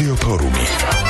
რადიო ფორუმი.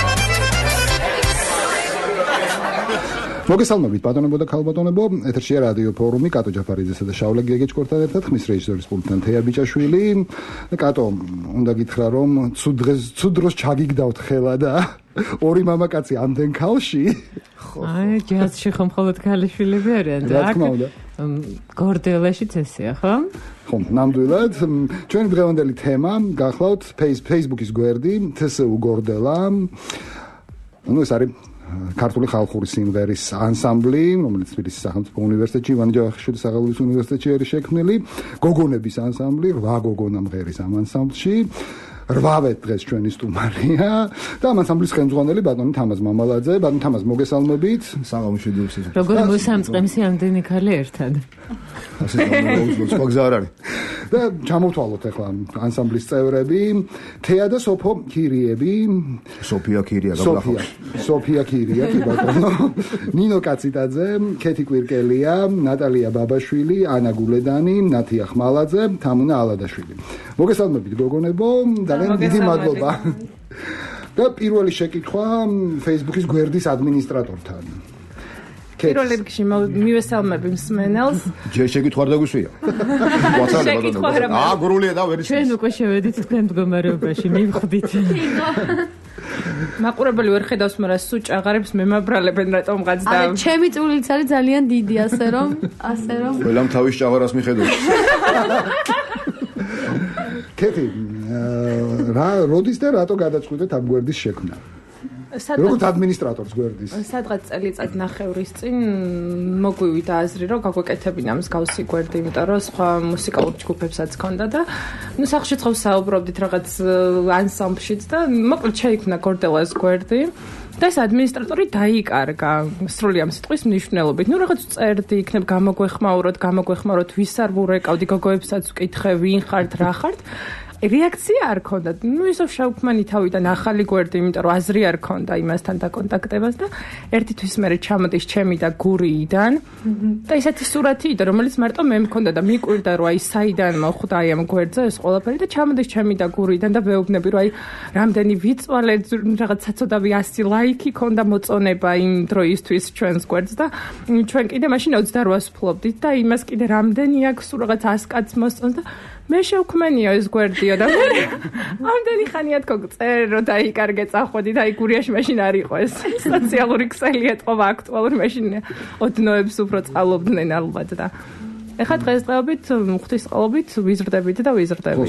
მოგესალმებით ბატონებო და ქალბატონებო, ეთერშია რადიო ფორუმი, კატო ჯაფარიძესა და შავლე გეგეჭკორთან ერთად, ხმის რეჟისორის პულტთან თეა ბიჭაშვილი. კატო, უნდა გითხრა რომ ცუდ დროს ჩაგიგდავთ ხელა და ორი მამაკაცი ამდენ ქალში. აი, ჯაზში ხომ მხოლოდ ქალიშვილები არიან და აქ გორდელაშიც ესეა, ხო? ხო, ნამდვილად. ჩვენი დღევანდელი თემა გახლავთ Facebook-ის გვერდი TSU გორდელა. ეს არის ქართული ხალხური სიმღერის ანსამბლი, რომელიც თბილისის სახელმწიფო უნივერსიტეტში, ივანე ჯავახიშვილის სახელობის უნივერსიტეტში არის შექმნილი, გოგონების ანსამბლი, 8 გოგონა მღერის ამ ანსამბლში. 8 დღეს ჩვენი სტუმარია და ამ ანსამბლის ხელმძღვანელი ბატონი თამაზ მამალაძე. ბატონ თამაზ, მოგესალმებით. საღამოშიდიოს. როგორ მოსამწყემსი ამდენი ქალი ერთად? ასე გამოუძლოს მაგზა არ არის. და ჩამოვთვალოთ ახლა ანსამბლის წევრები, თეა და სოფო ქირიები. სოფია ქირია გაბლახავ. სოფია ქირია, კი ბატონო. ნინო კაციტაძე, ქეთი კვირკელია, ნატალია ბაბაშვილი, ანა გულედანი, ნათია ხმალაძე, თამუნა ალადაშვილი. მოგესალმებით გოგონებო, ძალიან დიდი მადლობა. და პირველი შეკითხვა Facebook-ის გვერდის ადმინისტრატორთან. პირველ რიგში მივესალმები მსმენელს. შეკითხვა არ დაგვისვია. გრულია და ვერ ისმის. ჩვენ უკვე შევედით თქვენ მდგომარეობაში, მივხვდით. მაყურებელი ვერ ხედავს, მაგრამ სუჭ აღარებს მემაბრალებენ რატომღაც და აი, ჩემი წულიც არის ძალიან დიდი, ასე რომ. ყველამ თავის ჭაღარას მიხედავს. ქეთი, როდის და რატო გადაწყვიტეთ ამ გვერდის შექმნა? როგორც ადმინისტრატორს გვერდის. სადღაც წელიწად ნახევრის წინ მოგვივიდა აზრი, რომ გაგვეკეთებინა მსგავსი გვერდი, იმიტომ რომ სხვა მუსიკალურ ჯგუფებსაც ჰქონდა და სახლშიც ხო საუბრობდით რაღაც ანსამბლშიც და მოკლედ შეიქმნა გორდელას გვერდი. და ეს ადმინისტრატორი დაიკარგა სრული ამ სიტყვის მნიშვნელობით. რაღაც წერდი, იქნებ გამოგვეხმაუროთ, ვის არ ვურეკავდი, გოგოებსაც ვკითხე, ვინ ხართ, რა ხართ. რეაქცია არ ქონდა. ისევ შევქმანი თავიდან ახალი გვერდი, იმიტომ რომ აზრი არ ქონდა იმასთან დაკონტაქტებას და ერთი თვის მერე ჩამოდის ჩემი და გურიიდან. და ისეთი სურათი იდა, რომელიც მარტო მე მქონდა და მიკვირდა, რომ აი საიდან მოხვდა აი ამ გვერდზე ეს ყველაფერი და ჩამოდის ჩემი და გურიიდან და ვეუბნები, რომ აი რამდენი ვიწვალე რაღაც საცოდავი 100 ლაიქი ქონდა მოწონება იმ დროისთვის ჩვენს გვერდს და ჩვენ კიდე მაშინ 28-ს ვფლობდით და იმას კიდე რამდენი აქვს რაღაც 100 კაცს მოსწონს და მე შევქმენია ეს გვერდიო და ამდენი ხანია თქო წერ რომ დაიკარგე წახვედი და აი გურიაში მაშინ არ იყო ეს სოციალური ქსელი ეთყობა აქტუალური მაშინ ოდნოებს უფრო წალობდნენ ალბათ და ეხლა დღესდღეობით ღვთისყალობით ვიზრდებით და ვიზრდებით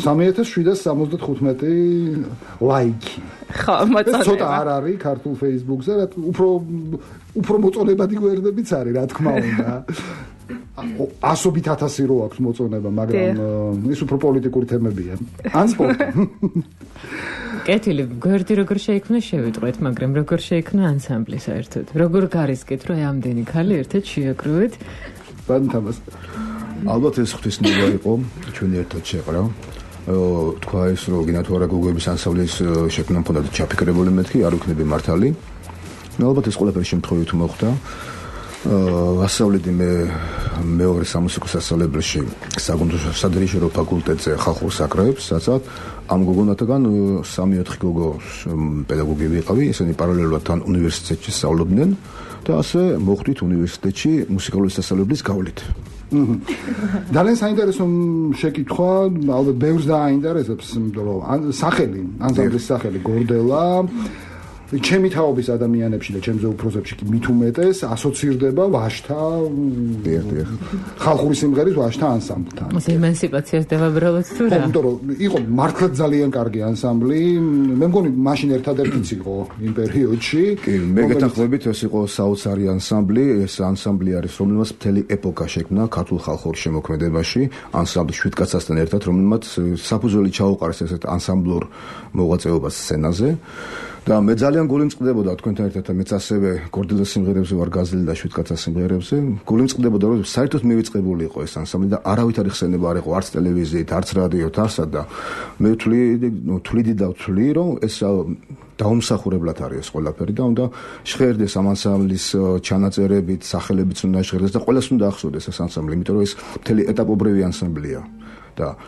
3775 ლაიქი ხო მოწონება ცოტა არ არის ქართულ Facebook-ზე რა უფრო მოწონებადი გვერდებიც არის რა თქმა უნდა ასობით 1000 რო აქვს მოწონება, მაგრამ ის უფრო პოლიტიკური თემებია. ან სპორტი. კეთილი, გვერდი როგორ შეიქმნა შევიტყვეთ, მაგრამ როგორ შეიქმნა ანსამბლი საერთოდ? როგორ გარისკეთ, რომ ამდენი ქალი ერთად შეაკროვეთ? ბატონ თამაზ. ალბათ ეს ღვთისმოება იყო, ჩვენი ერთად შეყრა. თქვა ის რომ გინათვარა გოგოების ანსამბლის შექმნა მქონდა და ჩაფიქრებული მეთქი, არ ვიქნები მართალი. ალბათ ეს ყველაფერი შემთხვევით მოხდა. ასავლედი მე მეორე სამუსიკო სასწავლებელში საგუნდო სადრეჟისორო ფაკულტეტზე ხალხურ საკრავებს, სადაც ამ გოგონათაგან 3-4 გოგო პედაგოგი ვიყავი, ესენი პარალელურად თან უნივერსიტეტში სწავლობდნენ და ასე მოხვდით უნივერსიტეტში მუსიკალური სასწავლებლის გავლით. ძალიან საინტერესო შეკითხვა, ალბათ ბევრს დააინტერესებს, იმიტომ რომ ანსამბლის სახელი გორდელა ჩემი თაობის ადამიანებში და ჩემზე უფროსებში კი მით უმეტეს ასოცირდება ვაშთა ხალხური სიმღერის ვაშთა ანსამბლთან. ემანსიპაციას დავაბრალოთ თუ რა? იმიტომ რომ იყო მართლაც ძალიან კარგი ანსამბლი, მე მგონი მაშინ ერთადერთიც იყო იმ პერიოდში. კი, მე გეთანხმებით, ეს იყო საოცარი ანსამბლი, ეს ანსამბლი არის, რომელმაც მთელი ეპოქა შექმნა ქართულ ხალხურ შემოქმედებაში, ანსამბლი 7 კაცასთან ერთად, რომელმაც საფუძველი ჩაუყარეს ესეთ ანსამბლურ მოღვაწეობას სცენაზე. და მე ძალიან გული მწყდებოდა თქვენთან ერთად და მეც ასევე გორდელას სიმღერებზე ვარ გაზრდილი და 7 კაცის სიმღერებზე. გული მწყდებოდა რომ საერთოდ მივიწყებული იყო ეს ანსამბლი და არავითარი ხსენება არ იყო არც ტელევიზიით, არც რადიოთ, არცად და მე ვთვლი რომ ეს დაუმსახურებლად არის ეს ყველაფერი და უნდა შეხერდეს ამ ანსამბლის ჩანაწერებით, სახელებიც უნდა შეხერდეს და ყველას უნდა ახსოვდეს ეს ანსამბლი, იმიტომ რომ ეს მთელი ეტაპობრივი ანსამბლია და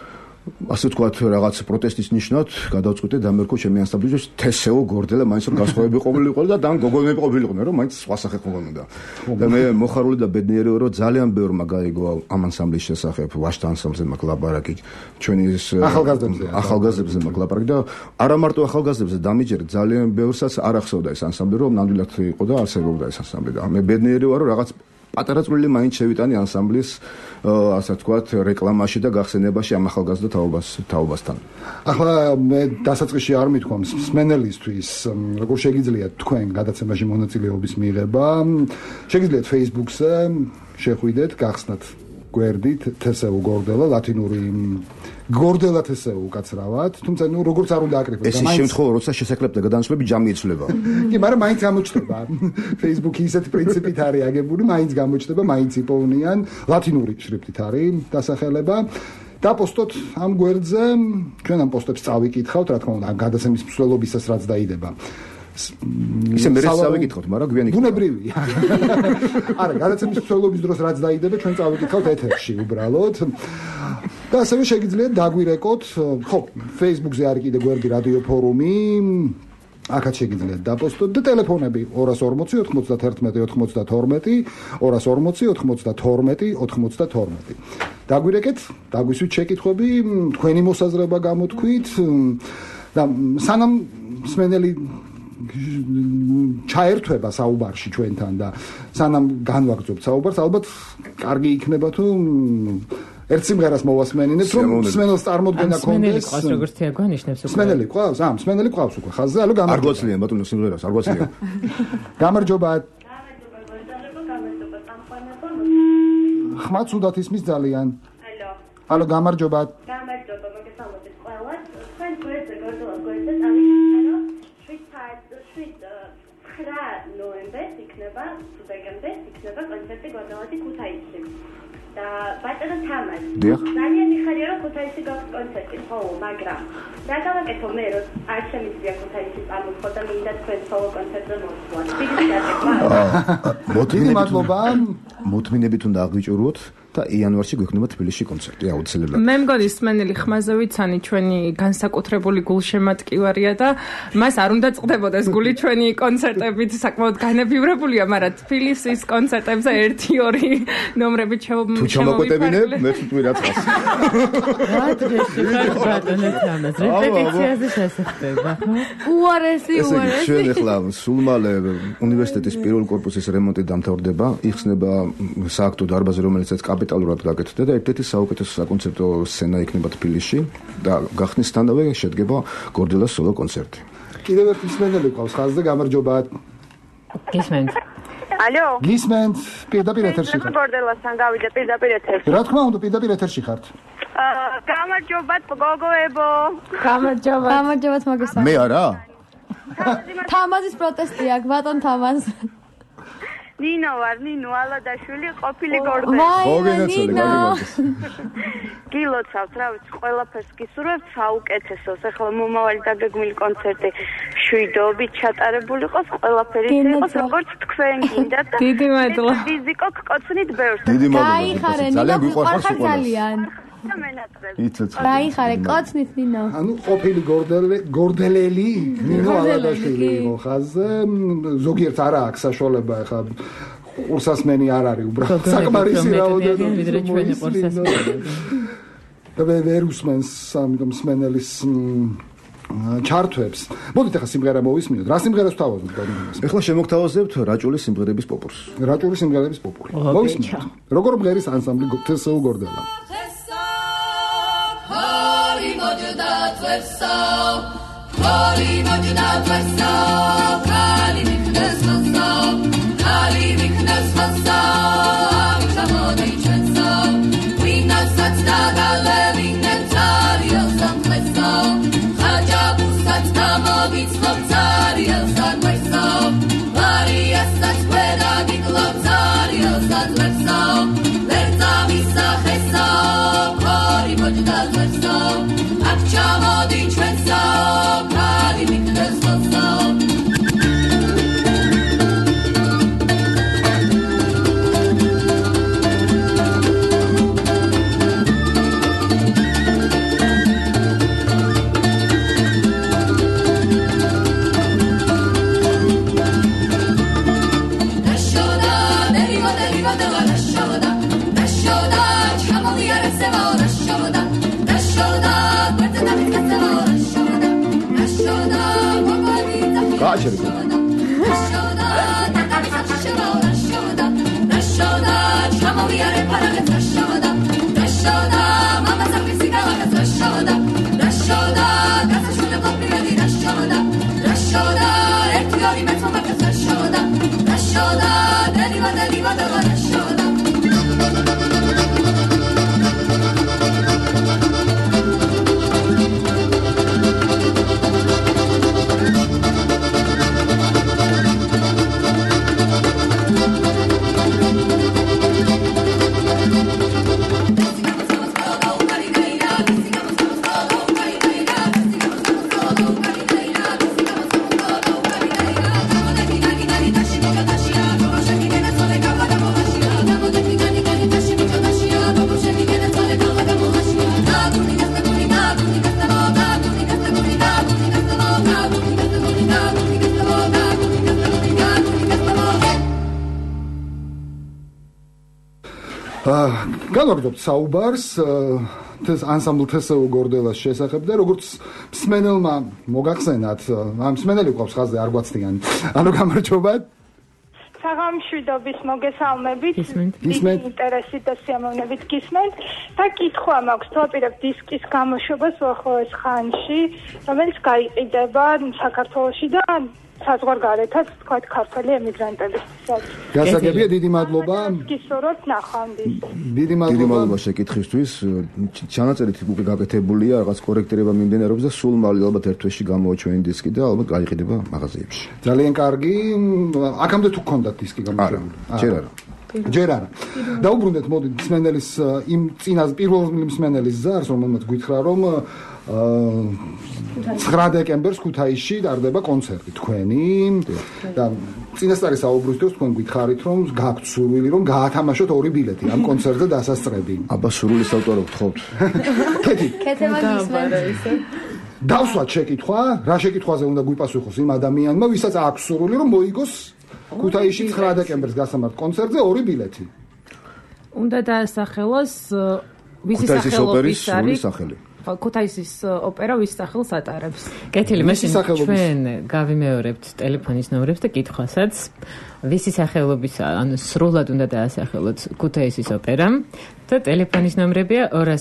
ასე თქვათ რაღაც პროტესტის ნიშნად გადავწყვიტე დამერქო ჩემი ანსამბლი თესეო გორდელა მაინც რომ გასხოვები ყოფილიყო და დან გოგონები ყოფილიყვნენ რომ მაინც სხვა სახე ყოფილიყო და მე მოხარული და ბედნიერი ვარ რომ ძალიან ბევრმა გაიგო ამ ანსამბლის შესახებ ვაშთა ანსამბლზე მაქვს ლაპარაკი ჩვენი ახალგაზრდებზე მაქვს ლაპარაკი და არა მარტო ახალგაზრდებზე დამიჯერეთ ძალიან ბევრსაც არ ახსოვდა ეს ანსამბლი რომ ნამდვილად იყო და არსებობდა ეს ანსამბლი და მე ბედნიერი ვარ რომ რაღაც პატარა წვლილი მაინც შევიტანი ანსამბლის ასე ვთქვათ რეკლამაში და გახსენებაში ამ ახალგაზრდა თაობასთან. ახლა მე დასაწყისში არ მithქვამ მსმენელისთვის როგორ შეგიძლიათ თქვენ გადაცემაში მონაწილეობის მიღება. შეგიძლიათ Facebook-ზე შეხვიდეთ, გახსნათ გვერდით თესეუ გორდელა ლათინური გორდელა თესეუ უკაცრავად, თუმცა ნუ როგორც არ უნდა აკრიფოს. ეს შემთხვევა როცა შესაძლებ და გადანაცვლები ჯამი იცვლება. კი, მაგრამ მაინც გამოჩნდება. Facebook-ი ისეთი პრინციპით არის აგებული, მაინც გამოჩნდება, მაინც იპოვნიან, ლათინური შრიფტით არის დასახელება. დაპოსტოთ ამ გვერდზე, ჩვენ ამ პოსტებს წავიკითხავთ, რა თქმა უნდა, ამ გადაცემის მსვლელობისას რაც დაიდება. ისე მე წავიკითხოთ, მაგრამ გვიანი ბუნებრივია. არა, გადაცემის მსვლელობის დროს რაც დაიდება, ჩვენ წავიკითხავთ ეთერში უბრალოდ. და ასევე შეგიძლიათ დაგვირეკოთ, ხო, Facebook-ზე არის კიდე გვერდი რადიო ფორუმი, აქაც შეგიძლიათ დაპოსტოთ და ტელეფონები 240 91 92 240 92 92. დაგვირეკეთ, დაგვისვით შეკითხვები, თქვენი მოსაზრება გამოთქვით და სანამ მსმენელი ჩაერთვება საუბარში ჩვენთან და სანამ განვაგრძობთ საუბარს, ალბათ კარგი იქნება თუ ერთ სიმღერას მოვასმენინებთ, რომ მსმენელს წარმოდგენა ქონდეს. მსმენელი ყავს როგორც თიაგვანიშნებს უკვე. მსმენელი ყავს? მსმენელი ყავს უკვე ხაზზე, ალო გამარჯობა. არ გვაცლიან ბატონო სიმღერას, არ გვაცლიან. გამარჯობა. ხმაც უდათ ისმის ძალიან. ალო გამარჯობა. გამარჯობა, მოგესალმებით ყველას. თქვენ გვერდზე გორდელას გვერდზე წავიდეთ, 7 ნოემბერს იქნება, სუპერგემზე იქნება კონცერტი გორდელასი ქუთაისში. და ბატონო თამარ. ძალიან მიხარია რომ ქუთაისში გაქვს კონცერტი, ხო, მაგრამ რა გავაკეთო მე რომ არ შემიძლია ქუთაისში წამოხვიდე და მინდა თქვენ სოლო კონცერტზე მოსვლა. დიდი მადლობა. მოთმინებით უნდა აღვიჭუროთ და იანვარში გვექნება თბილისში კონცერტი აუცილებლად. მე მგონი სმენელი ხმაზე ვიცანი ჩვენი განსაკუთრებული გულშემატკივარია და მას არ უნდა წყდებოდეს გული ჩვენი კონცერტებით sakmaud განებივრებულია, მაგრამ თბილისის კონცერტებზე 1-2 ნომრებით თუ ჩამოკვეთებინებ მე ვთქვი რაცხას. რა დღეში ხარ ბატონო თამაზ რეპეტიციაზე შესახება ხო? უარესი. ჩვენ ახლა სულ მალე უნივერსიტეტის პირველ კორპუსის რემონტი დამთავრდება, იხსნება სააქტო დარბაზი, რომელიც კაპიტალურად გაკეთდა და ერთ-ერთი საუკეთესო საკონცერტო სცენა იქნება თბილისში და გახსნისთანავე შედგება გორდელას სოლო კონცერტი. კიდევ ერთი მსმენელი ყავს ხაზზე, გამარჯობა. გისმენთ. ალო. გისმენთ, პირდაპირ ეთერში ხართ. გორდელასთან გავიდე პირდაპირ ეთერში. რა თქმა უნდა, პირდაპირ ეთერში ხართ. გამარჯობათ გოგოებო. გამარჯობათ მოგესალმებით. მე არა? თამაზის პროტესტი აქვს, ბატონ თამაზ. ნინო ვარ, ნინო ალადაშვილი, ყოფილი გორდელი. ნინო. გილოცავთ, რა ვიცი, ყველაფერს გისურვებთ საუკეთესოს. ახლა მომავალი დაგეგმილი კონცერტი შვიდობით ჩატარებული იყოს, ყველაფერი იყოს, როგორც თქვენ გინდათ და დიდი მადლობა. ფიზიკო გკოცნით ბევრს. დიდი მადლობა. გაიხარე, ნინო, გვიყვარხარ ძალიან. იცოცხლე. გაიხარე, კოცნით ნინო. ანუ ყოფილი გორდელელი ნინო ალადაშვილი იყო ხაზზე. ზოგიერთ არა აქვს საშუალება ახლა ყურსასმენი არ არის უბრალოდ საკმარისი რაოდენობა ვიდრე ჩვენი ყურსასმენი. და ვერ უსმენს ამ მსმენელის ჩართვებს. მოდით ახლა სიმღერა მოვისმინოთ. რა სიმღერას თავაზობთ გამიგოს? ეხლა შემოგთავაზებთ რაჭულის სიმღერების პოპურს. რაჭულის სიმღერების პოპური. მოვისმინოთ. როგორ მღერის ანსამბლი თესეუ გორდელა? გააჩერე. გავაგრძობთ საუბარს ანსამბლ თსუ გორდელას შესახებ და როგორც მსმენელმა მოგახსენათ, მსმენელი ყავს ხაზზე არ გვაცდიან. ანუ გამარჯობათ. საღამშვიდობის მოგესალმებით. ინტერესით და სიამოვნებით გისმენთ. და კითხვა მაქვს, თუ აპირებ დისკის გამოშვებას უახლოეს ხანში, რომელიც გაიყიდება საქართველოში და საზღვარგარეთაც, თქვა ქართველი ემიგრანტებისთვისაც. გასაგებია, დიდი მადლობა. გისურვებთ ნახვამდის. დიდი მადლობა შეკითხვისთვის. ჩანაწერით უკვე გაკეთებულია, რაღაც კორექტირება მიმდინარეობს და სულ მალე ალბათ ერთ თვეში გამოვაჩვენე დისკი და ალბათ გაიყიდება მაღაზიებში. ძალიან კარგი. აქამდე თუ გქონდათ დისკი გამოშვებული? ჯერ არა. ჯერ არა. დაუბრუნდეთ მოდი მსმენელის იმ წინას პირველი მსმენელის ზარს, რომელმაც გითხრა რომ 9 დეკემბერს ქუთაისში ტარდება კონცერტი თქვენი და წინასწარი საუბრის დროს თქვენ გითხარით რომ გაქვთ სურვილი რომ გაათამაშოთ 2 ბილეთი ამ კონცერტზე დასასწრები. აბა სურვილის ავტორო გთხოვთ. კეთება გისმენთ. დავსვათ შეკითხვა, რა შეკითხვაზე უნდა გვიპასუხოს იმ ადამიანმა, ვისაც აქვს სურვილი რომ მოიგოს ქუთაისში 9 დეკემბერს გასამართ კონცერტზე 2 ბილეთი. უნდა დაასახელოს ვისი სახელობის არის სახელი. ქუთაისის ოპერა ვის სახელს ატარებს. კეთილი, მაშინ ჩვენ გავიმეორებთ ტელეფონის ნომრებს და კითხვასაც. ვისი სახელობისა, ანუ სრულად უნდა დაასახელოთ ქუთაისის ოპერამ და ტელეფონის ნომრებია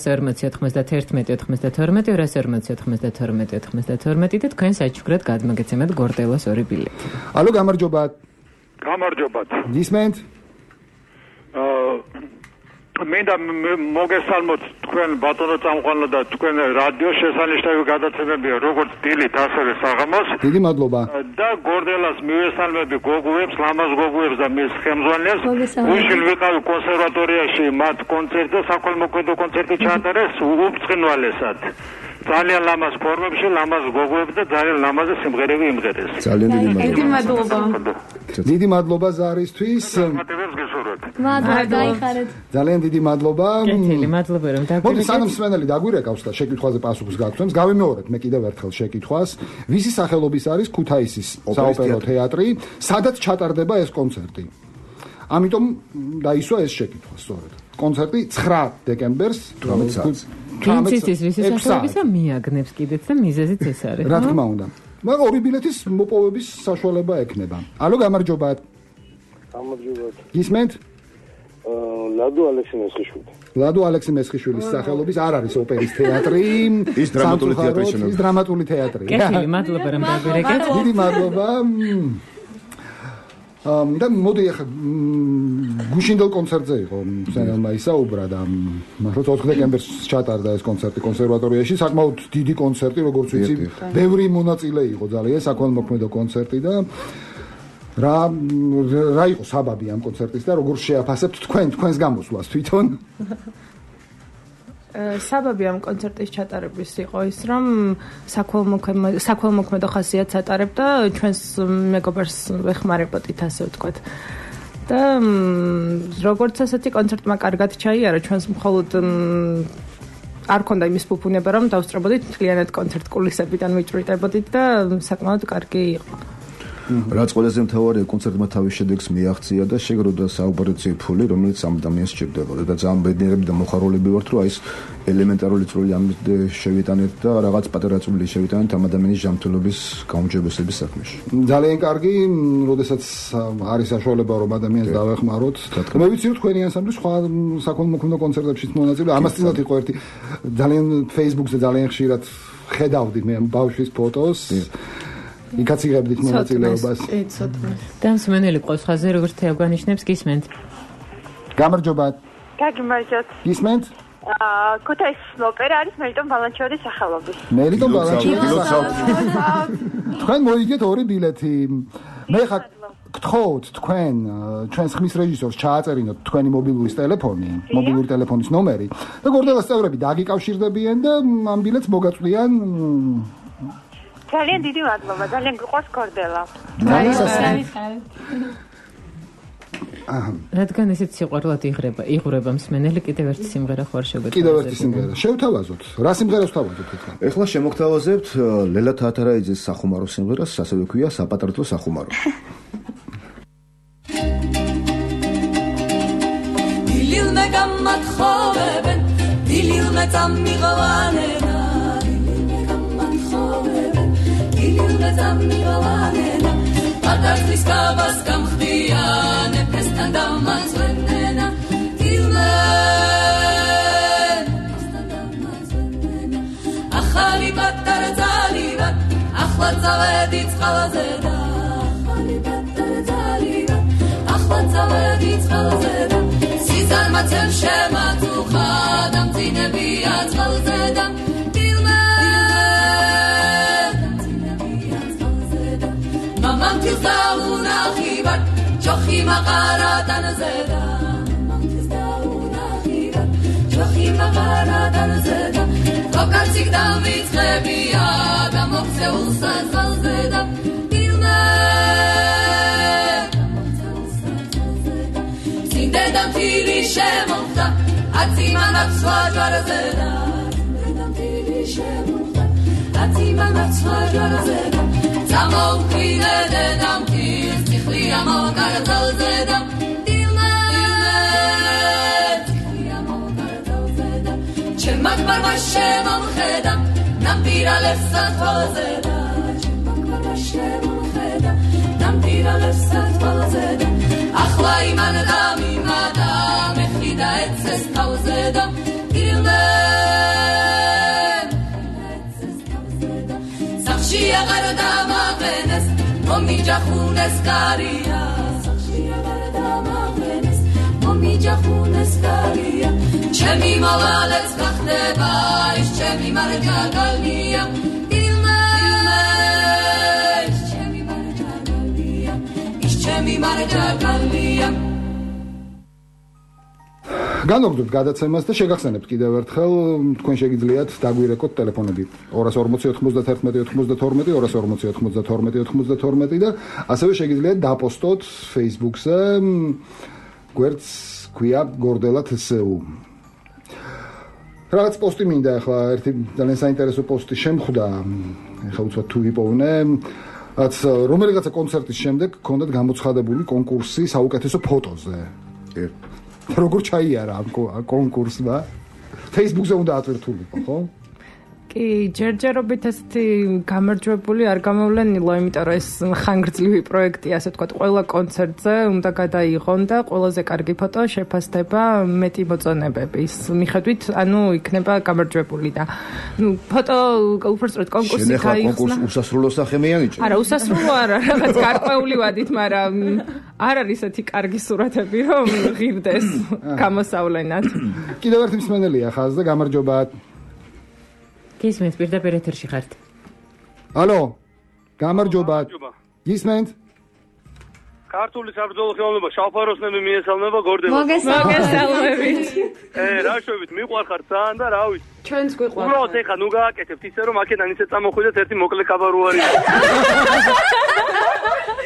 240 და თქვენ საჩუქრად გადმოგეცემათ გორდელას 2 ბილეთი. ალო, გამარჯობათ. გამარჯობათ. გისმენთ? მინდა მოგესალმოთ თქვენ ბატონო წამყვანლა და თქვენ რადიო შესანიშნავი გადაცემებია როგორც დილით ასევე საღამოს. დიდი მადლობა. და გორდელას მივესალმები გოგუებს, ლამაზ გოგუებს და მის ხელმძღვანელს. უშვილ ვიყავი კონსერვატორიაში მათ კონცერტი და საქველმოქმედო კონცერტი ჩაატარეს უბწყინვალესად. ძალიან ლამაზ ფორმებში, ლამაზ გოგოებს და ძალიან ლამაზი სიმღერები იმღერეს. ძალიან დიდი მადლობა. დიდი მადლობა ზარისთვის. მადლობა, დაიხარეთ. ძალიან დიდი მადლობა. კეთილი, მადლობა რომ დაგვირეკეთ. მოდი სანამ მსმენელი დაგვირეკავს და შეკითხვაზე პასუხს გაგცემს, გავიმეორებთ მე კიდევ ერთხელ შეკითხვას. ვისი სახელობის არის ქუთაისის საოპერო თეატრი, სადაც ჩატარდება ეს კონცერტი? ამიტომ დაისვა ეს შეკითხვა სწორედ. კონცერტი 9 დეკემბერს 18 საათს. ვინცის ვისი სახელობისა მიაგნებს კიდეც და მიზეზიც ეს არის. რა თქმა უნდა. მაგრამ 2 ბილეთის მოპოვების საშუალება ექნება. ალო, გამარჯობათ. გამარჯობათ. გისმენთ? ლადო ალექსი მესხიშვილი. ლადო ალექსი მესხიშვილის სახელობის არ არის ოპერის თეატრი. ის დრამატული თეატრი შენობა. ის დრამატული თეატრი. კეთილი, მადლობა რომ დაგვირეკეთ. დიდი მადლობა. და მოდი ახლა გუშინდელ კონცერტზე იყო მსმენელმა ისაუბრა და მართლა 4 დეკემბერს ჩატარდა ეს კონცერტი კონსერვატორიაში, საკმაოდ დიდი კონცერტი, როგორც ვიცი, ბევრი მონაწილე იყო ძალიან საქველმოქმედო კონცერტი და რა იყო საბაბი ამ კონცერტის და როგორ შეაფასებთ თქვენს გამოსვლას თვითონ? საბაბი ამ კონცერტის ჩატარების იყო ის, რომ საქველმოქმედო ხასიათს ატარებ და ჩვენს მეგობარს ვეხმარებოდით, ასე ვთქვათ. და როგორც ასეთი კონცერტმა კარგად ჩაიარა, ჩვენს მხოლოდ არ ქონდა იმის ფუფუნება, რომ დავსწრებოდით მთლიანად კონცერტ კულისებიდან ვიჭვრიტებოდით და საკმაოდ კარგი იყო. რაც ყველაზე მთავარია, კონცერტმა თავის შედეგს მიაღწია და შეგროვდა საუბაროწიო ფული, რომელიც ამ ადამიანს სჭირდებოდა და ძალიან ბედნიერები და მოხარულები ვართ, რომ ეს ელემენტარული წვლილი ამ შევიტანეთ და რაღაც პატარა წვლილი შევიტანეთ ამ ადამიანის ჯანმრთელობის გაუმჯობესების საქმეში. ძალიან კარგი, როდესაც არის საშუალება რომ ადამიანს დავეხმაროთ. მე ვიცი რომ თქვენი ანსამბლი სხვა საქველმოქმედო კონცერტებშიც მონაწილეა. ამას წინათ იყო ერთი ძალიან Facebook-ზე ძალიან ხშირად ხედავდი მე ბავშვის ფოტოს. იქაც იღებდით მონაწილეობას. და მსმენელი ყავს ხაზე როგორც თეოგანიშნებს გისმენთ. გამარჯობა. გაგიმარჯოთ. გისმენთ? ქუთაისის ოპერა არის მელიტონ ბალანჩოვის სახელობის. მელიტონ ბალანჩოვის სახელობის. თქვენ მოიგეთ 2 ბილეთი. მე ხა გთხოვთ თქვენ ჩვენს ხმის რეჟისორს ჩააწერინოთ თქვენი მობილური ტელეფონის ნომერი და გორდელას წევრები დაგიკავშირდებიან და ამ ბილეთს მოგაწვდიან. ძალიან დიდი მადლობა, ძალიან გიყვარს გორდელა. რადგან ესეც სიყვარულად იღურება მსმენელი, კიდევ ერთი სიმღერა ხوار შეგვეძლო. კიდევ ერთი სიმღერა. შევთავაზოთ. რა სიმღერას ვთავაზოთ ახლა? ეხლა შემოგთავაზებთ ლელა თათარაიძის სახუმარო სიმღერას, ასევე ქვია საპატარძლო სახუმარო. დილილმე გამათხოვებენ, დილილმე წამიღოვანენა, დილილმე გამათხოვებენ, დილილმე წამიღოვანენა, პატარძლის კაბას გამხდიან, ეფესთან დამაზვენენა, დილმე ეფესთან დამაზვენენა, ახალი პატარა ძალივა, ახლა წავედი წყალზედა, ახალი პატარა ძალივა, ახლა წავედი წყალზედა. Zalmacem shematucha dam tinebi atzalzeda dilme tinebi atzalzeda mamam tizdauna khibat chochi maqaratan zeda mamam tizdauna khibat chochi maqaratan zeda tokatsik dam vitrebi adam obseulsa zalzeda dilme Dedam tili shemokhta atzimanat swajarzeda Dedam tili shemokhta atzimanat swajarzeda Zamokine dedam tis tikhli amogar zalzeda Dilme tikhli amogar zalzeda Chemak bar vashemam khedam Nampira lefsat valzeda Chemak bar vashemam khedam Nampira lefsat valzeda Akhla iman dam imada mekhida etses tawzeda dilme etses tawzeda Sakhshi agarda maghenes momi jakhunes karia Sakhshi agarda maghenes momi jakhunes karia Chemi malalets vakhdeba ish chemi marja galnia dilme ish chemi marja galnia ish chemi marja galnia განაგრძობთ გადაცემას და შეგახსენებთ კიდევ ერთხელ თქვენ შეგიძლიათ დაგვირეკოთ ტელეფონები 240 91 92 240 92 92 და ასევე შეგიძლიათ დაპოსტოთ Facebook-ზე გვერდს ქვია გორდელა TSU. რაღაც პოსტი მინდა ახლა ერთი ძალიან საინტერესო პოსტი შემხვდა ახლა უცბად თუ ვიპოვნე რომელიღაცა კონცერტის შემდეგ ჰქონდათ გამოცხადებული კონკურსი საუკეთესო ფოტოზე. როგორ ჩაიარა ამ კონკურსმა? Facebook-ზე უნდა ატვირთულიყო, ხო? კი, ჯერჯერობით ესეთი გამარჯვებული არ გამოვლენილა, იმიტომ რომ ეს ხანგრძლივი პროექტი, ასე ვთქვათ, ყველა კონცერტზე უნდა გადაიღონ და ყველაზე კარგი ფოტო შეფასდება მეტი მოწონებების მიხედვით, ანუ იქნება გამარჯვებული და ფოტო უბრალოდ კონკურსი გაიხსნა. შენ ახლა კონკურს უსასრულო სახე მეანიჭე? არა, უსასრულო არა, რაღაც გარკვეული ვადით, მაგრამ არ არის ესეთი კარგი სურათები, რომ ღირდეს გამოსავლენად. კიდევ ერთი მსმენელია ხაზზე, გამარჯობა. გისმენთ, პირდაპირ ეთერში ხართ. ალო, გამარჯობა. გისმენთ? ქართული საბრძოლო ხელოვნება შავფაროსნები მიესალმება გორდელა. მოგესალმებით. რა შვებით, მიყვარხარ ძალიან და რა ვიცი. ჩვენც გვიყვარხარ. უბრალოდ ეხა ნუ გააკეთებთ ისე რომ აქედან ისე წამოხვიდეთ ერთი მოკლე კაბარო არის.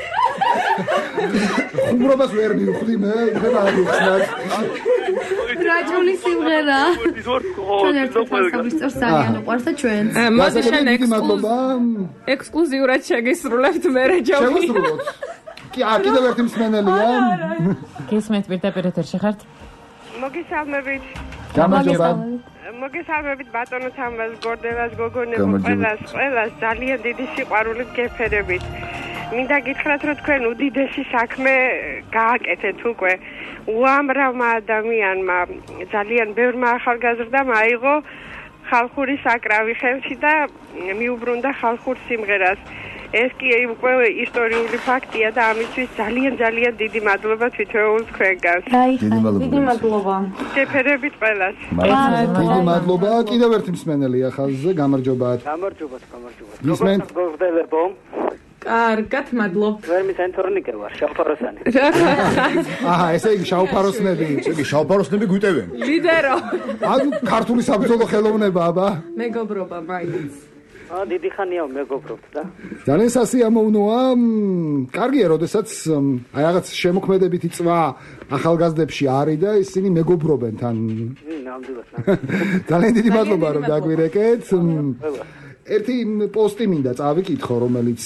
ხუმრობას ვერ მივხვდი მე, ხება აღიხსნათ. რა გაჭრული სიმღერა. ჩვენ ერთად ასაბლის ძალიან უყვარს და ჩვენ. მოდი შენ ექსკლუზიურად შეგისრულებთ მე რეჯოვი. შევასრულოთ. კი, კიდევ ერთი მსმენელია. გესმენთ პირდაპირ ეთერში ხართ? მოგესალმებით. გამარჯობა. მოგესალმებით ბატონო თამაზ გორდელას გოგონებო ყველას ძალიან დიდი სიყვარულით გეფერებით. მინდა გითხრათ რომ თქვენ უდიდესი საქმე გააკეთეთ უკვე. უამრავმა ადამიანმა ძალიან ბევრმა ახალგაზრდამ აიღო ხალხური საკრავი ხელში და მიუბრუნდა ხალხურ სიმღერას. ეს კი უკვე ისტორიული ფაქტია და ამისთვის ძალიან დიდი მადლობა თითოეულ თქვენგანს. დიდი მადლობა. გეფერებით ყველას. დიდი მადლობა. კიდევ ერთი მსმენელია ხაზზე, გამარჯობათ. გამარჯობათ. გისმენთ? გოგდებო. კარგად, მადლობ. ვერმის ენთორნიკე ვარ, შავფაროსანი. აჰა, ესე იგი შავფაროსნები. ესე იგი შავფაროსნები გვიტევენ. ლიდერო. ანუ ქართული საბრძოლო ხელოვნება, აბა. მეგობრობა მაინც. დიდი ხანია მეგობრობთ და. ძალიან სასიამოვნოა. კარგია, როდესაც აი რაღაც შემოქმედებითი წვა ახალგაზრდებში არის და ისინი მეგობრობენ თან. ნამდვილად. ძალიან დიდი მადლობა რომ დაგვირეკეთ. ერთი პოსტი მინდა წავიკითხო, რომელიც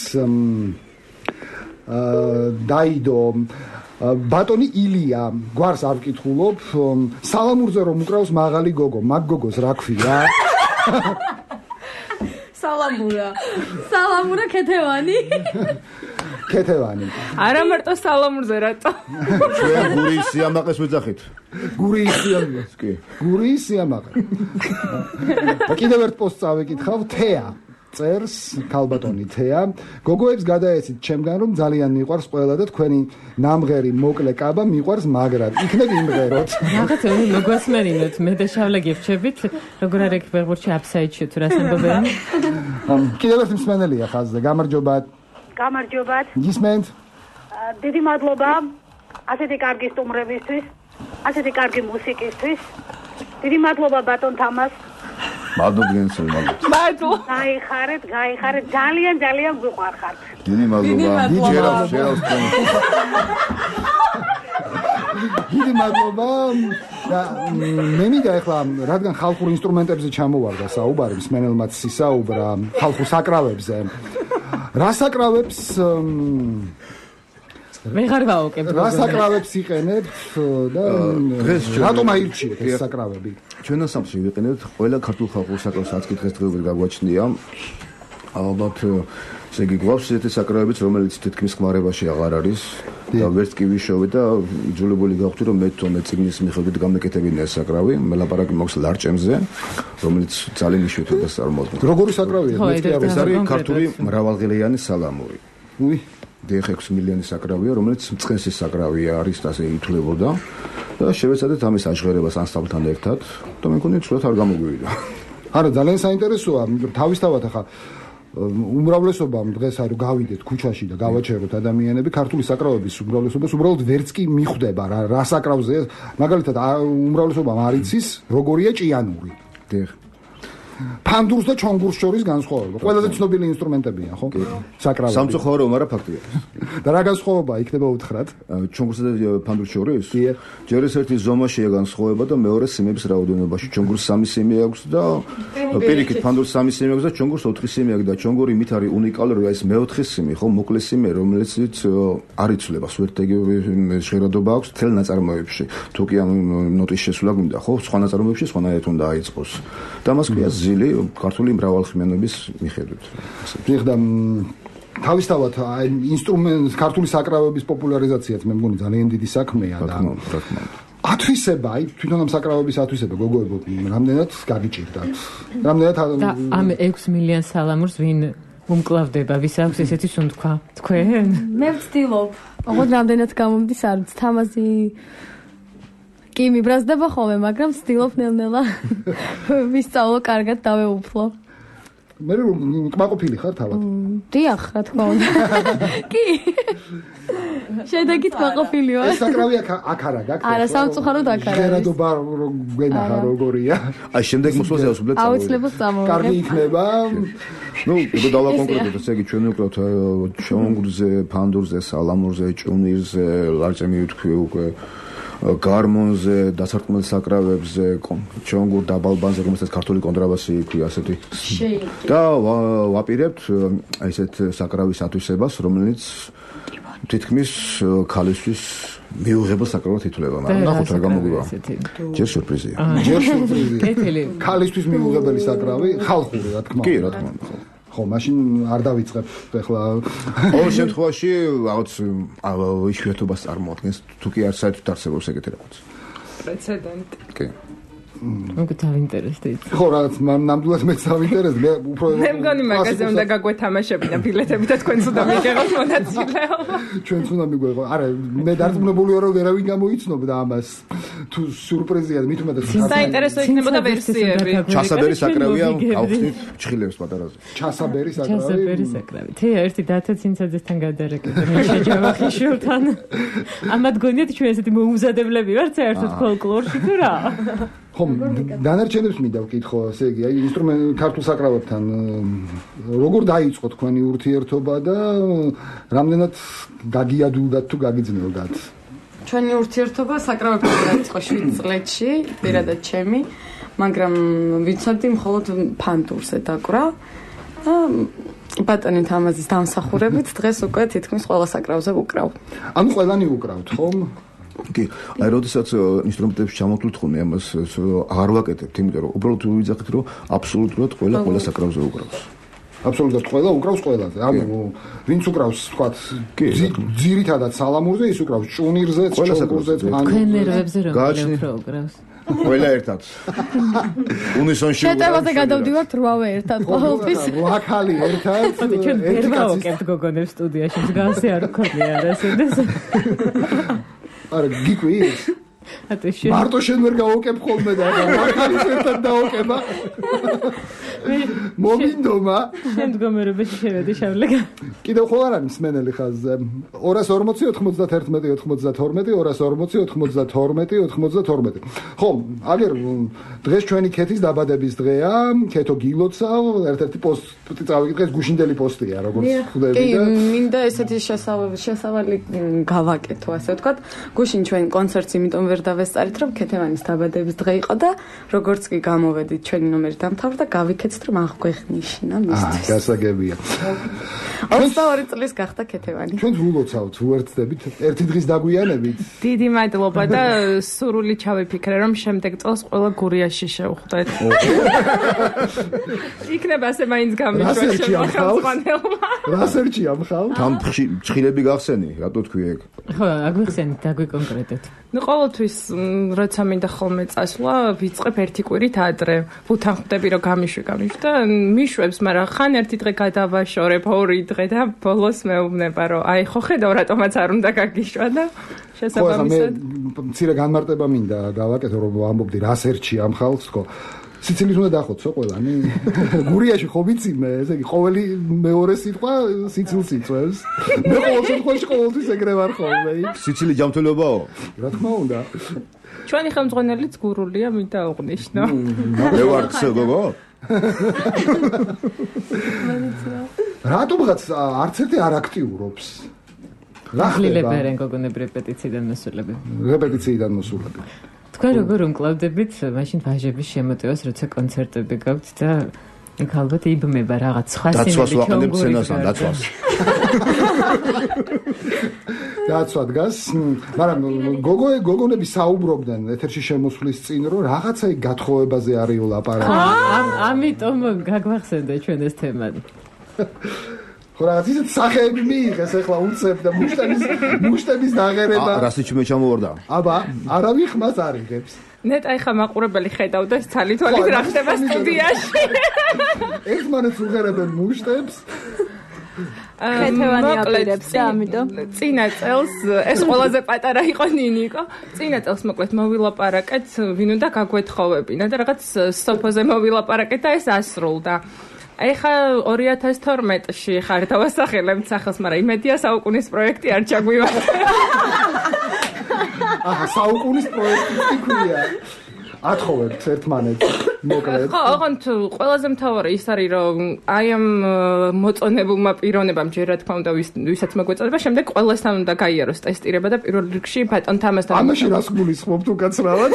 დაიდო ბატონი ილია გვარს არ ვკითხულობ. სალამურზე რომ უკრავს მაღალი გოგო, მაგ გოგოს რა ქვია? სალამურა ქეთევანი. ქეთევანი. არა მარტო სალამურზე რატო? ჩვენ გურიის სიამაყეს ვეძახით. გურიის სიამაყეს. კი. გურიის სიამაყე. და კიდევ ერთ პოსტს წავიკითხავ, თეა წერს, ქალბატონი თეა. გოგოებს გადაეცით ჩემგან რომ ძალიან მიყვარს ყველა და თქვენი ნამღერი მოკლე კაბა მიყვარს, მაგრამ იქნებ იმღეროთ. რაღაცა მოგვასმენინოთ, მე და შავლე გივრჩებით, როგორ არ ეკ ფეხბურთში აფსაიდში თუ რას ამბობენ. კიდევ ერთი მსმენელია ხაზზე, გამარჯობათ. გამარჯობათ. გისმენთ? დიდი მადლობა ასეთი კარგი სტუმრებისთვის, ასეთი კარგი მუსიკისთვის. დიდი მადლობა ბატონ თამას. მადლობა. გაიხარეთ, ძალიან გვიყვარხართ. დიდი მადლობა. შერავს. დიდი მადლობა. მე მინდა ახლა, რადგან ხალხურ ინსტრუმენტებზე ჩამოვარდა საუბარი, მსმენელმაც ისაუბრა ხალხურ საკრავებზე. რა საკრავებს ვეღარ ვაოკებ. რა საკრავებს იყენებთ და რატომ აირჩიეთ ეს საკრავები? ჩვენ ასამბლეში ვიყენებთ ყველა ქართულ ხალხურ საკრავს, რაც კი დღესდღეობით გაგვაჩნია. ალბათ ესე იგი გვაქვს ესეთი საკრავებიც, რომელიც თითქმის ხმარებაში აღარ არის და ვერც კი ვიშოვე და იძულებული გავხდი რომ მე თვითონ წიგნის მიხედვით გამეკეთებინა ეს საკრავი. მე ლაპარაკი მაქვს ლარჭემზე, რომელიც ძალიან იშვიათობას წარმოადგენს. როგორი საკრავია? ეს არის ქართული მრავალღილიანი სალამური. დიახ, 6 მილიონი საკრავია, რომელიც მწყენსის საკრავია არის და ასე ითვლებოდა და შევეცადეთ ამის აჟღერებას ანსამბლთან ერთად და მე მგონი ცუდად არ გამოგვივიდა. არა, ძალიან საინტერესოა. თავისთავად ახლა უმრავლესობამ დღეს არის გავიდეთ ქუჩაში და გავაჩეროთ ადამიანები ქართული საკრავების უმრავლესობას უბრალოდ ვერც კი მიხვდება რა საკრავზე. მაგალითად უმრავლესობამ არ იცის როგორია ჭიანური. დიახ. ფანდურს და ჩონგურს შორის განსხვავება. ყველაზე ცნობილი ინსტრუმენტებია, ხო? საკრავები. სამწუხარო, მაგრამ ფაქტია. და რა განსხვავება იქნება უთხრათ? ჩონგურსა და ფანდურს შორის? ჯერ ეს ერთი ზომაშია განსხვავება და მეორე სიმების რაოდენობაში. ჩონგურს 3 სიმი აქვს და პირიქით ფანდურს 3 სიმი აქვს და ჩონგურს 4 სიმი აქვს და ჩონგური მით არის უნიკალური, ეს მე-4 სიმი, ხო, მოკლე სიმი, რომელიც არ იცვლება, სვერტეგები ჟღერადობა აქვს თელ ნაწარმოებში. თუ კი ამ ნოტის შესვლა გვინდა, ხო, სხვა ნაწარმოებში სხვანაირად უნდა აიწყოს. და მას ქვია ზილი ქართული მრავალხმიანობის მიხედვით. და თავისთავად ინსტრუმენტ ქართული საკრავების პოპულარიზაციაც მე მგონი ძალიან დიდი საქმეა და ათვისება, თვითონ ამ საკრავების ათვისება გოგოებო რამდენად გაგიჭირდათ? რამდენად და ამ 6 მილიონ სალამურს ვინ უმკლავდება, ვის აქვს ესეთი სუნთქვა? თქვენ? მე ვცდილობ. ოღონდ რამდენად გამომდის არ ვიცი, თამაზი კი მიბრაზდება ხოლმე, მაგრამ ვცდილობ ნელ-ნელა ვისწავლო კარგად დავეუფლო. მე კმაყოფილი ხარ თავად? დიახ, რა თქმა უნდა. კი. შედეგით კმაყოფილი ვარ. ეს საკრავი აქ არა გაქვს? არა, სამწუხაროდ აქ არა. ჟღერადობა გვენახა როგორია? აი შემდეგ მოსვლაზე ავსублეთ წამოვიდეთ. აუცილებლად წამოვიდეთ. კარგი იქნება. ნუ უკვე დავაკონკრეტოთ, ესე იგი ჩვენ ვიყავთ ჩონგურზე, ფანდურზე, სალამურზე, ჭუნირზე, ლარჭემი ვთქვი უკვე. გარმონზე, დასარტყმელ საკრავებზე, ჩონგურ დაბალბანზე, რომელსაც ქართული კონტრაბასი ქვია ასეთი. და ვაპირებთ ესეთ საკრავის ათვისებას, რომელიც თითქმის ქალისთვის მიუღებელ საკრავად ითვლება, მაგრამ ნახოთ რა გამოგვივა. ჯერ სიურპრიზია. ჯერ სიურპრიზია. ქალისთვის მიუღებელი საკრავი, ხალხური რა თქმა უნდა. კი, რა თქმა უნდა. ხო, მაშინ არ დავიწყებ ახლა. ყოველ შემთხვევაში, რაღაც იშვიათობას წარმოადგენს, თუ კი არ საერთოდ არსებობს ეგეთი რაღაც. პრეცედენტი. კი. მოგ დავინტერესდით. ხო, რაღაც ნამდვილად მეც დავინტერესდი. მე უფრო მე მგონი მაგაზე უნდა გაგვეთამაშებინა ბილეთები და თქვენც უნდა მიიღოთ მონაწილეობა. ჩვენც უნდა მიგვეღო. არა, მე დარწმუნებულია რომ ვერავინ გამოიცნობდა ამას. თუ სიურპრიზია, მით უმეტეს საინტერესო იქნებოდა ვერსიები. ჩასაბერი საკრავია, გავხსნით ჩხილებს პატარაზე. ჩასაბერი საკრავი. ჩასაბერი საკრავი. თეა ერთი დათა ცინცაძესთან გადარეკეთ. მე ჯავახიშვილთან. ამათ გონიათ ჩვენ ესეთი მოუმზადებლები ვართ საერთოდ ფოლკლორში თუ რა? ხომ დანარჩენებს მინდა ვკითხო, ესე იგი, აი ინსტრუმენტ ქართულ საკრავებთან როგორ დაიწყო თქვენი ურთიერთობა და რამდენად გაგიადულდათ თუ გაგიძნელდათ? ჩვენი ურთიერთობა საკრავებთან დაიწყო 7 წლებში, პირადად ჩემი, მაგრამ ვიცოდი მხოლოდ ფანტურზე დაკვრა. ბატონი თამაზის დამსახურებით დღეს უკვე თითქმის ყველა საკრავზე ვუკრავ. ანუ ყველანი უკრავთ, ხომ? კი, აი როდესაც ინსტრუმენტებს ჩამოთვლით ხოლმე ამას აღარ ვაკეთებთ, იმიტომ რომ უბრალოდ ვიძახით რომ აბსოლუტურად ყველა საკრავზე უკრავს. აბსოლუტურად ყველა უკრავს ყველაზე. ანუ ვინც უკრავს, თქვათ, ძირითადად სალამურზე, ის უკრავს ჭუნირზე, ჩონგურზე, ფანერებზე რომ უკრავს. ყველა ერთად. უნისონში. შეტევაზე გადავდივართ 8-ვე ერთად ყოველთვის. 8 ხალი ერთად. ჩვენ ვერ ვაკეთებთ გოგონებს სტუდიაში, მსგავსი არ ვქონია არასოდეს. არა, გიკვირს? მარტო შენ ვერ გავუკებ ხოლმე და მაგალითად ერთად დაუკება. მომინდომა. შემდგომერობაში შევედი შავლეგა. კიდევ ხო არ არის მსმენელი ხაზზე. 240 91 92 240 92 92. ხო, აგერ დღეს ჩვენი ქეთის დაბადების დღეა, ქეთო გილოცავ, ერთ-ერთი პოსტი წავიკითხე, გუშინდელი პოსტია, როგორც ხვდები და. კი, მინდა ესეთი შესავალი გავაკეთო, ასე ვთქვათ. გუშინ ჩვენ კონცერტს იმიტომ ვერ დავესწარით, რომ ქეთევანის დაბადების დღე იყო და როგორც კი გამოვედით ჩვენი ნომერი დამთავრდა და გავიქეცთ რომ აღგვეხნიშნა მისთვის. გასაგებია. 22 წლის გახდა ქეთევანი. ჩვენ ვლოცავთ, უერთდებით, ერთი დღის დაგვიანებით. დიდი მადლობა და სურვილი ჩავიფიქრე რომ შემდეგ წელს ყველა გურიაში შევხვდეთ. იქნება ასე მაინც გამიჩვენე ხელმძღვანელმა. რასერჩი ამხავ? თან ჩხილები გახსენი, რატო თქვი ეგ? ხო, აგვიხსენით, დაგვიკონკრეტეთ. ნუ ყოველთვის როცა მინდა ხოლმე წასვლა, ვიწყებ ერთი კვირით ადრე. ვუთან ხვდები რომ გამიშვი და მიშვებს, მაგრამ ხან ერთი დღე გადავაშორებ, ორი დღე და ბოლოს მეუბნება რომ აი ხო ხედავ რატომაც არ უნდა გაგიშვა და შესაბამისად. ხო, მე მცირე განმარტება მინდა გავაკეთო რომ ვამბობდი რასერჩი ამ ხალხს, თქო. სიცილის უნდა დახოცო ყველანი. გურიაში ხო ვიცი მე, ესე იგი ყოველი მეორე სიტყვა სიცილს იწვევს. მე ყოველ შემთხვევაში ყოველთვის ეგრე ვარ ხოლმე. სიცილი ჯანმრთელობაო? რა თქმა უნდა. ჩვენი ხელმძღვანელიც გურულია, მინდა აღვნიშნო. მე ვარ ხსე გოგო? რატომღაც არც ერთი არ აქტიურობს? რა ხდება გოგონებ რეპეტიციიდან მოსულები? რეპეტიციიდან მოსულები. თქვენ როგორ უმკლავდებით მაშინ ვაჟების შემოტევას, როცა კონცერტები გაქვთ და იქ ალბათ იბმება რაღაც სხვა სცენები. დაცვას ვაყენებ სცენასთან, დაცვას. დაცვა დგას, მაგრამ გოგონები საუბრობდნენ ეთერში შემოსვლის წინ, რომ რაღაცა გათხოვებაზე არის ლაპარაკი. ამიტომ გაგვახსენდა ჩვენ ეს თემა. ხო რაღაც ისეთ სახეები მიიღეს ახლა უცებ და მუშტების დაღერება. რასიჩმე ჩამოვარდა? აბა, არავინ ხმას არ იღებს. ნეტა ეხა მაყურებელი ხედავდა ცალითვალით რა ხდება სტუდიაში. ერთმანეთს უღერებენ მუშტებს. ქეთევანი აპირებს და ამიტომ წინა წელს ეს ყველაზე პატარა იყო ნინიკო. წინა წელს მოკლედ მოვილაპარაკეთ, ვინ უნდა გაგვეთხოვებინა და რაღაც სოფოზე მოვილაპარაკეთ და ეს ასრულდა. ეხა 2012-ში ხარ დავასახელებთ სახელს, მაგრამ იმედია საუკუნის პროექტი არ ჩაგვივა. აჰა, საუკუნის პროექტი ქვია. ათხოვებთ ერთმანეთს. მოკლედ. ხო, ოღონდ ყველაზე მთავარი ის არის, რომ აი ამ მოწონებულმა პიროვნებამ ჯერ რა თქმა უნდა ვისაც მოგვეწოდება, შემდეგ ყველასთან უნდა გაიაროს ტესტირება და პირველ რიგში ბატონ თამასთან. ამაში რას გულისხმობთ უკაცრავად?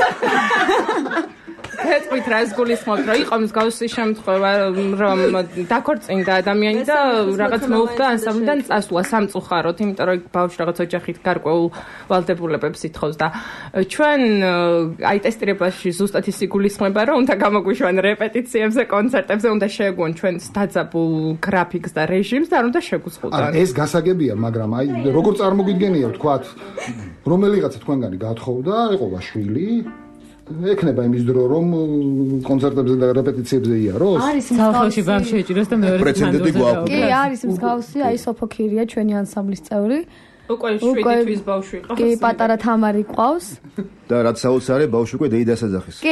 თეთრით რას გულისხმობთ, რომ იყო მსგავსი შემთხვევა, რომ დაქორწინდა ადამიანი და რაღაც მოუხდა ანსამბლიდან წასვლა სამწუხაროდ, იმიტომ რომ ბავშვი რაღაც ოჯახით გარკვეულ ვალდებულებებს ითხოვს და ჩვენ აი ტესტირებაში ზუსტად ისი გულისხმება, რომ უნდა გამოგვიშვან რეპეტიციებზე, კონცერტებზე, უნდა შეეგუონ ჩვენს დაძაბულ გრაფიკს და რეჟიმს და არ უნდა შეგუსყუდან. ეს გასაგებია, მაგრამ აი როგორ წარმოგვიდგენია, ვთქვათ, რომელიღაცა თქვენგანი გათხოვდა, ეყოლა შვილი ეკნება იმის დრო რომ კონცერტებზე და რეპეტიციებზე იაროს? არის მსგავსი ბავშვი ეჭიროს და მეორე პრეცედენტი გვაქვს. კი, არის მსგავსი, აი სოფოქირია ჩვენი ანსამბლის წევრი. უკვე 7 თვის ბავშვი იყო. კი, პატარა თამარი ყავს. და რაც საოცარი, ბავშვი უკვე დეიდას ეძახის. კი.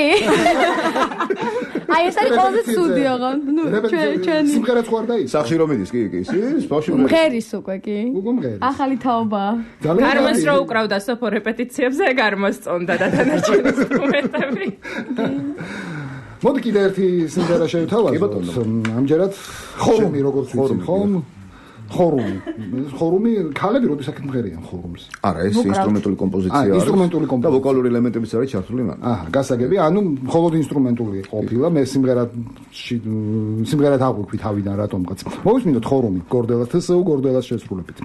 აი ეს არის ყველაზე ცუდი აღარ. ნუ ჩვენი სიმღერაც ხوار დაიწყო. სახში რომ მიდის, კი, ის ბავშვი მღერის უკვე, კი. უკვე მღერის. ახალი თაობაა. გარმოს რო უკრავდა სოფო რეპეტიციებზე, გარმოს წონდა და დანარჩენი ინსტრუმენტები. მოდი კიდე ერთი სიმღერა შევთავაზოთ. ამჯერად ხორუმი როგორც ვიცი, ხომ? ხორუმი ქალები როდის აქეთ მღერიან ხორუმს? არა, ეს ინსტრუმენტული კომპოზიცია არის. ინსტრუმენტული და ვოკალური 엘ემენტებიც არის ჩართული მან. გასაგები, ანუ მხოლოდ ინსტრუმენტული ყოფილა, მე სიმღერად აღვიქვი თავიდან რატომღაც. მოვისმინოთ ხორუმი, გორდელას თსუ გორდელას შესრულებით.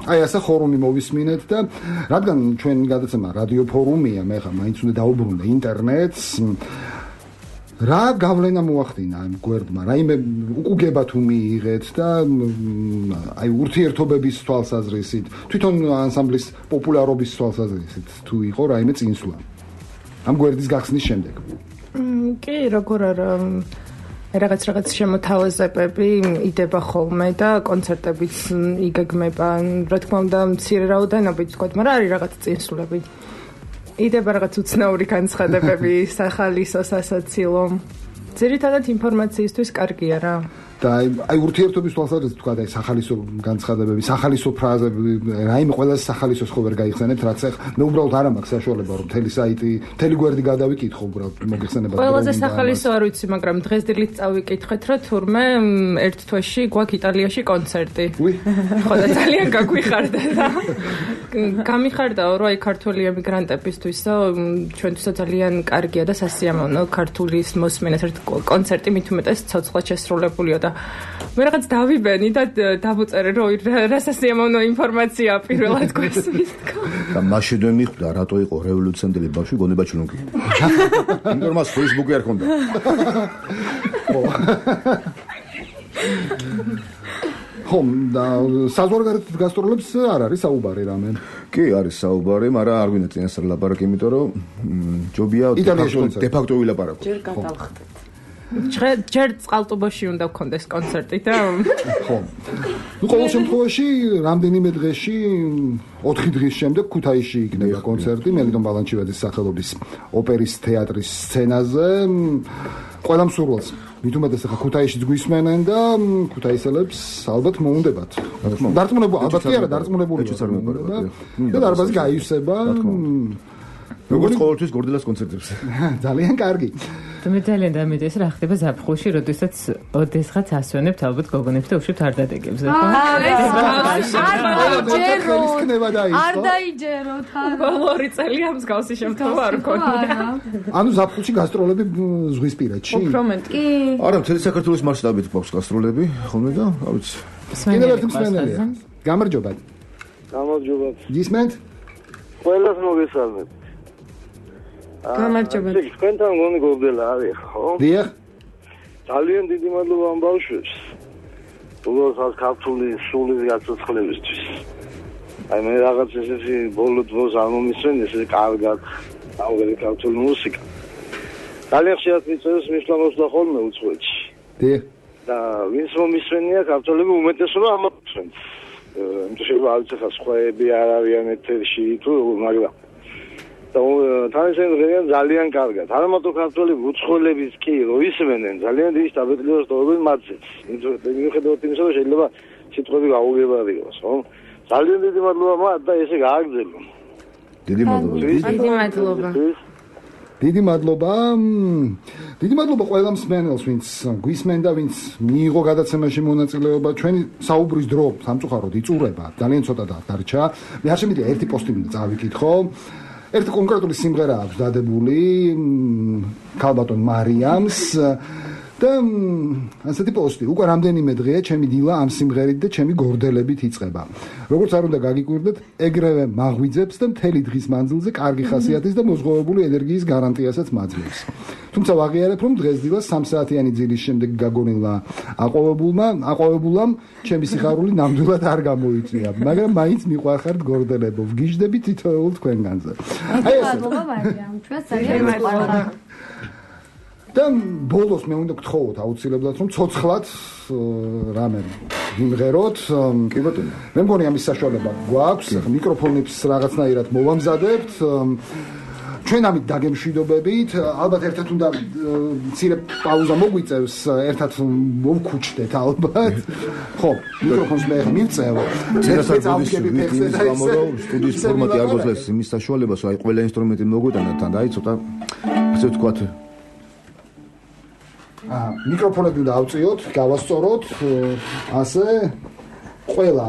აი ასე ხორუმი მოვისმინეთ და რადგან ჩვენ გადაცემა რადიო ფორუმია, მე ხა მაინც უნდა დაუბრუნდე ინტერნეტს. რა გავლენა მოახდინა ამ გვერდმა? რაიმე უკუგება თუ მიიღეთ და აი ურთიერთობების თვალსაზრისით, თვითონ ანსამბლის პოპულარობის თვალსაზრისით თუ იყო რაიმე წინსვლა ამ გვერდის გახსნის შემდეგ? კი, როგორ არა რაღაც შემოთავაზებები იდება ხოლმე და კონცერტებიც იგეგმება, რა თქმა უნდა, მცირე რაოდენობით თქვა, მაგრამ არის რაღაც წინსვლები. იდება რაღაც უცნაური განცხადებები სახალისოს ასაცილო. ძირითადად ინფორმაციისთვის კარგია რა. და აი ურთიერთობის თვალსაზრისით თქვა და სახალისო განცხადებები, სახალისო ფრაზები, რაიმე ყველა სახალისოს ხო ვერ გაიხსენებთ, რაც მე უბრალოდ არ მაქვს საშუალება რომ მთელი საიტი, მთელი გვერდი გადავიკითხო უბრალოდ მოგეხსენება. ყველაზე სახალისო არ ვიცი, მაგრამ დღეს დილით წავიკითხეთ, რომ თურმე ერთ თვეში გვაქვს იტალიაში კონცერტი. ხო და ძალიან გაგვიხარდა და გამიხარდაო, რომ აი ქართული ემიგრანტებისთვისო ჩვენთვისაც ძალიან კარგია და სასიამოვნო ქართულის მოსმენა ერთ კონცერტი მით უმეტეს ცოცხლად შესრულებულია და მე რაღაც დავიბენი და დავუწერე რომ რა სასიამოვნო ინფორმაცია პირველად გვესმის თქო. და მაშინვე მიხვდა რატო იყო რევოლუციამდელი ბავშვი გონება ჩლუნკი. იმიტომ რომ მას Facebook-ი არ ჰქონდა. ხომ და საზღვარგარეთ გასტროლებს არ არის საუბარი რამე? კი არის საუბარი, მაგრამ არ გვინდა წინასწარ ლაპარაკი, იმიტომ რომ ჯობია დე-ფაქტო ვილაპარაკო. ჯერ გადავხდეთ. ჯერ წყალტუბოში უნდა გქონდეს კონცერტი და ხო. ნუ ყოველ შემთხვევაში რამდენიმე დღეში 4 დღის შემდეგ ქუთაისში იქნება კონცერტი მელიტონ ბალანჩივაძის სახელობის ოპერის თეატრის სცენაზე. ყველა მსურველს მით უმეტეს ახლა ქუთაისშიც გვისმენენ და ქუთაისელებს ალბათ მოუნდებათ. დარწმუნებული ალბათ კი არა, დარწმუნებული და დარბაზი გაივსება. როგორც ყოველთვის გორდელას კონცერტებზე. ძალიან კარგი. მე ძალიან დამედეს რა ხდება ზაფხულში, როდესაც ოდესღაც ასვენებთ ალბათ გოგონებს და უშუალოდ არ დადეგებს. არ დაიჯეროთ. ბოლო 2 წელი ამ მსგავსი შემთხვევა არ გქონია. ანუ ზაფხულში გასტროლები ზღვისპირეთში? უბრალოდ კი. არა, მთელი საქართველოს მასშტაბით გვაქვს გასტროლები, ხოლმე და რა ვიცი. კიდევ ერთი მსმენელია. გამარჯობათ. გამარჯობათ. გისმენთ? ყველას მოგესალმებით. გამარჯობათ. თქვენთან გონი გორდელა არის, ხო? დიახ. ძალიან დიდი მადლობა ამ ბავშვებს. უბრალოდ ქართული სულის გაცოცხლებისთვის. აი მე რაღაც ესეთი ბოლო დროს არ მომისმენ ესე კარგად ავღელი ქართული მუსიკა. ძალიან ხშირად მიწერს მისვლამოსდა ხოლმე უცხოეთში. დიახ. და ვინც მომისმენია ქართველები უმეტესობა ამოწმენს. შეიძლება არ ვიცი ხა სხვაები არ არიან ეთერში თუ მაგრამ და თანაშემდგენია ძალიან კარგად. არა მარტო ქართველები უცხოელების კი რო ისმენენ ძალიან დიდი სტაბილურობას თორემ მათზეც. მიუხედავად იმისა რომ შეიძლება სიტყვები გაუგებარი იყოს, ხო? ძალიან დიდი მადლობა მათ და ესე გააგრძელო. დიდი მადლობა. დიდი მადლობა. დიდი მადლობა. დიდი მადლობა ყველა მსმენელს, ვინც გვისმენ და ვინც მიიღო გადაცემაში მონაწილეობა. ჩვენი საუბრის დრო სამწუხაროდ იწურება. ძალიან ცოტა დარჩა. მე არ შემიძლია ერთი პოსტი მინდა წავიკითხო. ერთი კონკრეტული სიმღერა აქვს დადებული ქალბატონ მარიამს და ასეთი პოსტი უკვე რამდენიმე დღეა ჩემი დილა ამ სიმღერით და ჩემი გორდელებით იწყება. როგორც არ უნდა გაგიკვირდეთ, ეგრევე მაღვიძებს და მთელი დღის მანძილზე კარგი ხასიათის და მოზღვავებული ენერგიის გარანტიასაც მაძლევს. თუმცა ვაღიარებ, რომ დღეს დილა 3 საათიანი ძილის შემდეგ გაგონილმა აყვავებულამ ჩემი სიხარული ნამდვილად არ გამოიწვია, მაგრამ მაინც მიყვარხართ გორდელებო. ვგიჟდები თითოეულ თქვენგანზე. აი ეს მადლობა მარიამ, ჩვენს ძალიან მოყვარდა. და ბოლოს მე უნდა გთხოვოთ აუცილებლად რომ ცოცხლად რამე ვიმღეროთ. კი ბატონო. მე მგონი ამის საშუალება გვაქვს, მიკროფონებს რაღაცნაირად მოვამზადებთ. ჩვენ ამით დაგემშვიდობებით, ალბათ ერთად უნდა მცირე პაუზა მოგვიწევს, ერთად მოვქუჩდეთ ალბათ. ხო, მიკროფონს მე მივწევ. სტუდიის ფორმატი არ გვაძლევს იმის საშუალებას, აი ყველა ინსტრუმენტი მოგვიტანოთ და აი ცოტა ასე ვთქვათ მიკროფონები უნდა ავწიოთ, გავასწოროთ, ასე ყველა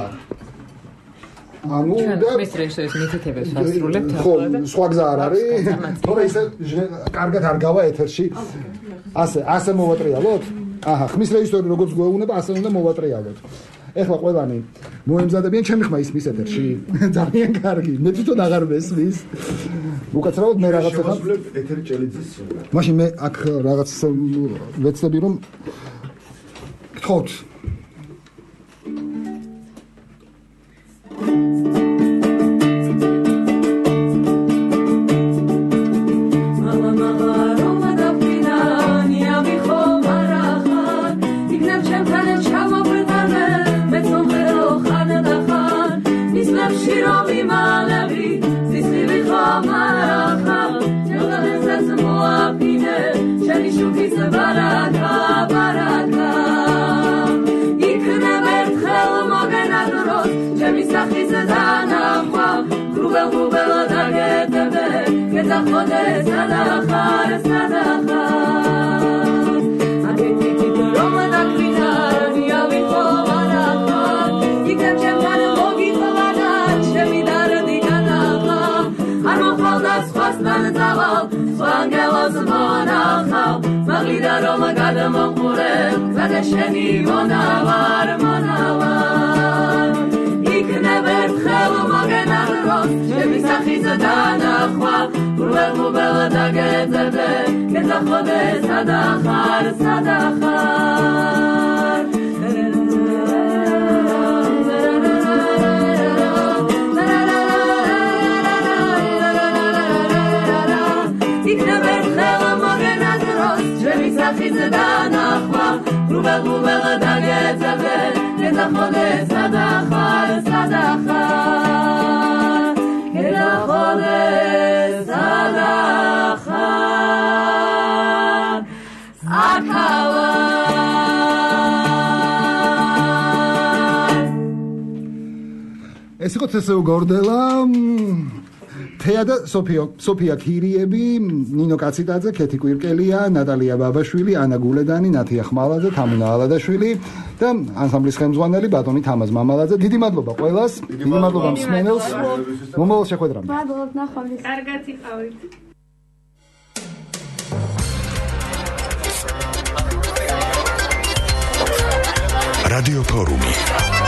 ანუ და მის რეჟისორის მითითებებს ვასრულებთ ხო, სხვა გზა არ არის. თორე ისე კარგად არ გავა ეთერში. ასე მოვატრიალოთ? აჰა, ხმის რეჟისორი როგორც გვეუბნება, ასე უნდა მოვატრიალოთ. ეხლა ყველანი მოემზადებიან ჩემი ხმა ისმის ეთერში. ძალიან კარგი. მე თვითონ აღარ მესმის. უკაცრავად მე რაღაც ახლა ეთერი ჭელიძის სიმღერა. მაშინ მე აქ რაღაც ვეცდები რომ გთხოვთ. Shiromi malavi, zislivi khamaraha, yogalesas moapine, shani shukis baraka, baraka. Ikne bertkhel mogenadros, shemi sakhis danakha, grubel grubel dagetebe, ketachode sadachar sadachar. Aketiki roma dakrina, niavi khamaraha, ikne chemkan Angelos monachal, Maglida Roma Gadam Purem, Zadesheni Monavar Monavar. Iknever Khelo Mogenaros, Shemisachis Danachwa, Kurvel Mubel Dagezebe, Ketachode Sadachar Sadachar. Danachwa, Rubel Rubel Dagezebe, Ketachode Sadachar Sadachar, Ketachode Sadachar, Akavar. ეს იყო ცესო გორდელა თეა და სოფია ქირიები, ნინო კაციტაძე, ქეთი კვირკელია, ნატალია ბაბაშვილი, ანა გულედანი, ნათია ხმალაძე, თამუნა ალადაშვილი და ანსამბლის ხელმძღვანელი ბატონი თამაზ მამალაძე. დიდი მადლობა ყველას, დიდი მადლობა მსმენელს. მომავალ შეხვედრამდე. მადლობთ, ნახვამდის. კარგად იყავით. რადიო ფორუმი